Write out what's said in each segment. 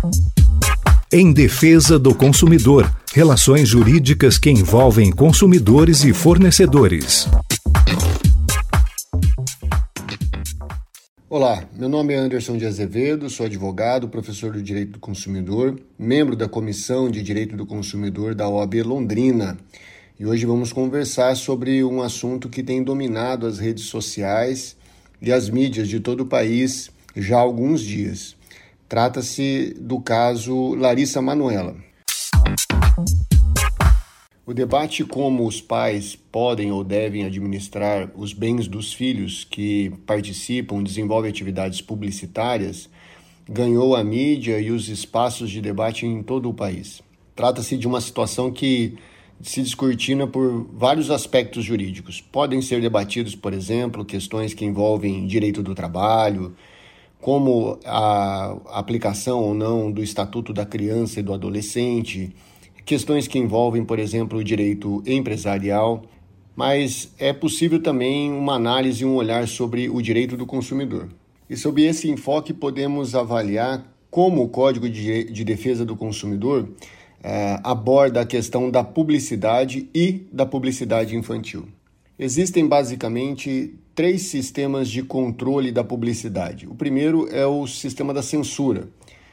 Em defesa do consumidor, relações jurídicas que envolvem consumidores e fornecedores. Olá, meu nome é Anderson de Azevedo, sou advogado, professor do Direito do Consumidor, membro da Comissão de Direito do Consumidor da OAB Londrina. E hoje vamos conversar sobre um assunto que tem dominado as redes sociais e as mídias de todo o país já há alguns dias. Trata-se do caso Larissa Manoela. O debate como os pais podem ou devem administrar os bens dos filhos que participam, desenvolvem atividades publicitárias, ganhou a mídia e os espaços de debate em todo o país. Trata-se de uma situação que se descortina por vários aspectos jurídicos. Podem ser debatidos, por exemplo, questões que envolvem direito do trabalho, como a aplicação ou não do Estatuto da Criança e do Adolescente, questões que envolvem, por exemplo, o direito empresarial, mas é possível também uma análise e um olhar sobre o direito do consumidor. E sob esse enfoque podemos avaliar como o Código de Defesa do Consumidor aborda a questão da publicidade e da publicidade infantil. Existem basicamente 3 sistemas de controle da publicidade. O primeiro é o sistema da censura.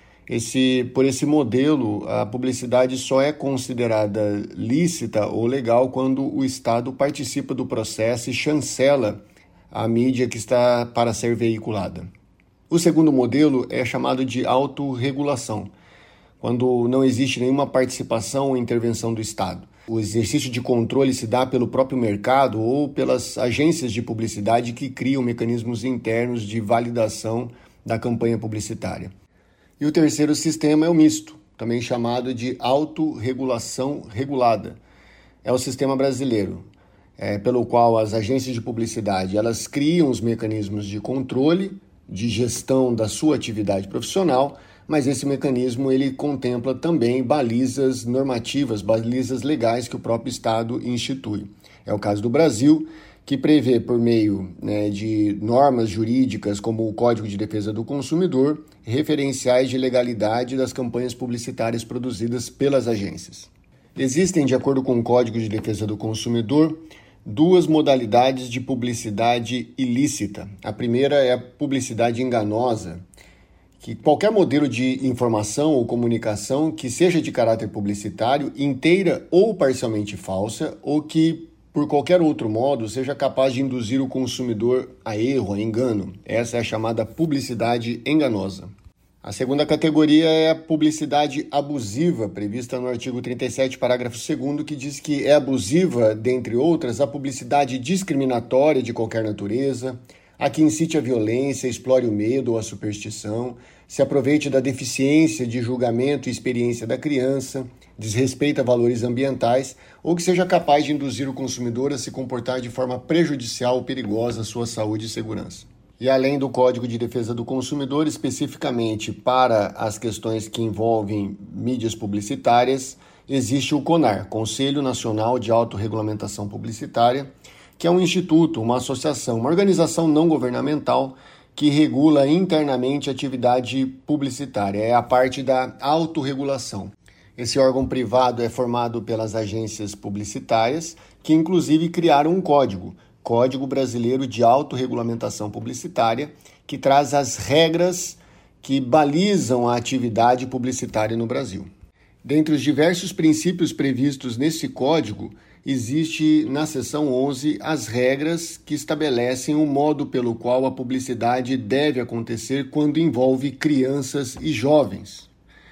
Por esse modelo, a publicidade só é considerada lícita ou legal quando o Estado participa do processo e chancela a mídia que está para ser veiculada. O segundo modelo é chamado de autorregulação, quando não existe nenhuma participação ou intervenção do Estado. O exercício de controle se dá pelo próprio mercado ou pelas agências de publicidade que criam mecanismos internos de validação da campanha publicitária. E o terceiro sistema é o misto, também chamado de autorregulação regulada. É o sistema brasileiro, pelo qual as agências de publicidade elas criam os mecanismos de controle, de gestão da sua atividade profissional, mas esse mecanismo ele contempla também balizas normativas, balizas legais que o próprio Estado institui. É o caso do Brasil, que prevê por meio de normas jurídicas como o Código de Defesa do Consumidor, referenciais de legalidade das campanhas publicitárias produzidas pelas agências. Existem, de acordo com o Código de Defesa do Consumidor, 2 modalidades de publicidade ilícita. A primeira é a publicidade enganosa, que qualquer modelo de informação ou comunicação que seja de caráter publicitário, inteira ou parcialmente falsa, ou que, por qualquer outro modo, seja capaz de induzir o consumidor a erro, a engano. Essa é a chamada publicidade enganosa. A segunda categoria é a publicidade abusiva, prevista no artigo 37, parágrafo 2º, que diz que é abusiva, dentre outras, a publicidade discriminatória de qualquer natureza, a que incite a violência, explore o medo ou a superstição, se aproveite da deficiência de julgamento e experiência da criança, desrespeita valores ambientais ou que seja capaz de induzir o consumidor a se comportar de forma prejudicial ou perigosa à sua saúde e segurança. E além do Código de Defesa do Consumidor, especificamente para as questões que envolvem mídias publicitárias, existe o CONAR, Conselho Nacional de Autorregulamentação Publicitária, que é um instituto, uma associação, uma organização não governamental que regula internamente a atividade publicitária. É a parte da autorregulação. Esse órgão privado é formado pelas agências publicitárias, que inclusive criaram um Código Brasileiro de Autorregulamentação Publicitária, que traz as regras que balizam a atividade publicitária no Brasil. Dentre os diversos princípios previstos nesse código, existe na seção 11 as regras que estabelecem o modo pelo qual a publicidade deve acontecer quando envolve crianças e jovens.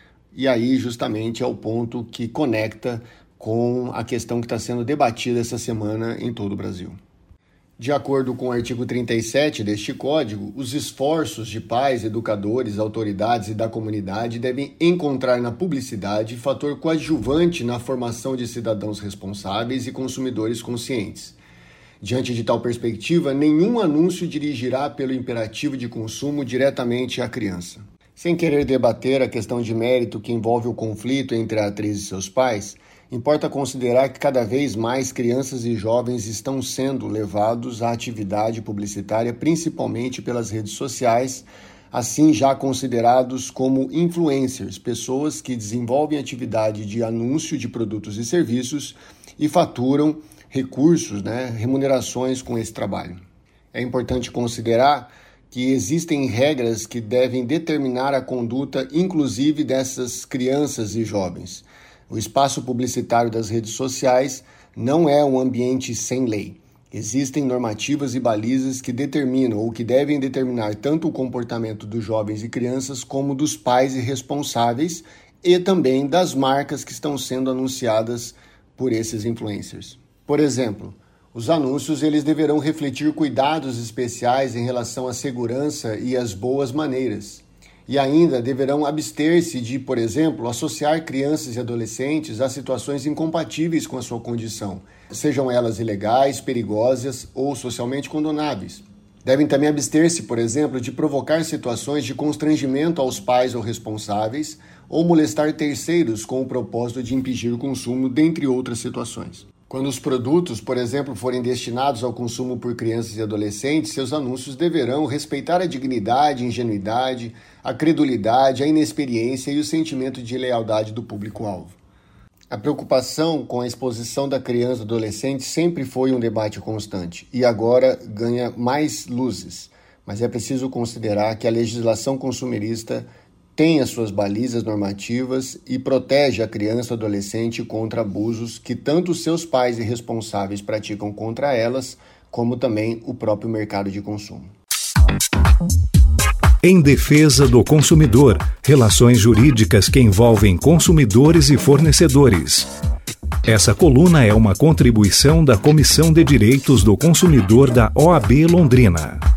E aí justamente é o ponto que conecta com a questão que está sendo debatida essa semana em todo o Brasil. De acordo com o artigo 37 deste código, os esforços de pais, educadores, autoridades e da comunidade devem encontrar na publicidade fator coadjuvante na formação de cidadãos responsáveis e consumidores conscientes. Diante de tal perspectiva, nenhum anúncio dirigirá pelo imperativo de consumo diretamente à criança. Sem querer debater a questão de mérito que envolve o conflito entre a atriz e seus pais, importa considerar que cada vez mais crianças e jovens estão sendo levados à atividade publicitária, principalmente pelas redes sociais, assim já considerados como influencers, pessoas que desenvolvem atividade de anúncio de produtos e serviços e faturam recursos, remunerações com esse trabalho. É importante considerar que existem regras que devem determinar a conduta, inclusive dessas crianças e jovens. O espaço publicitário das redes sociais não é um ambiente sem lei. Existem normativas e balizas que determinam ou que devem determinar tanto o comportamento dos jovens e crianças como dos pais e responsáveis e também das marcas que estão sendo anunciadas por esses influencers. Por exemplo, os anúncios eles deverão refletir cuidados especiais em relação à segurança e às boas maneiras. E ainda deverão abster-se de, por exemplo, associar crianças e adolescentes a situações incompatíveis com a sua condição, sejam elas ilegais, perigosas ou socialmente condenáveis. Devem também abster-se, por exemplo, de provocar situações de constrangimento aos pais ou responsáveis ou molestar terceiros com o propósito de impedir o consumo, dentre outras situações. Quando os produtos, por exemplo, forem destinados ao consumo por crianças e adolescentes, seus anúncios deverão respeitar a dignidade, a ingenuidade, a credulidade, a inexperiência e o sentimento de lealdade do público-alvo. A preocupação com a exposição da criança e do adolescente sempre foi um debate constante e agora ganha mais luzes, mas é preciso considerar que a legislação consumerista tem as suas balizas normativas e protege a criança e o adolescente contra abusos que tanto seus pais e responsáveis praticam contra elas, como também o próprio mercado de consumo. Em defesa do consumidor, relações jurídicas que envolvem consumidores e fornecedores. Essa coluna é uma contribuição da Comissão de Direitos do Consumidor da OAB Londrina.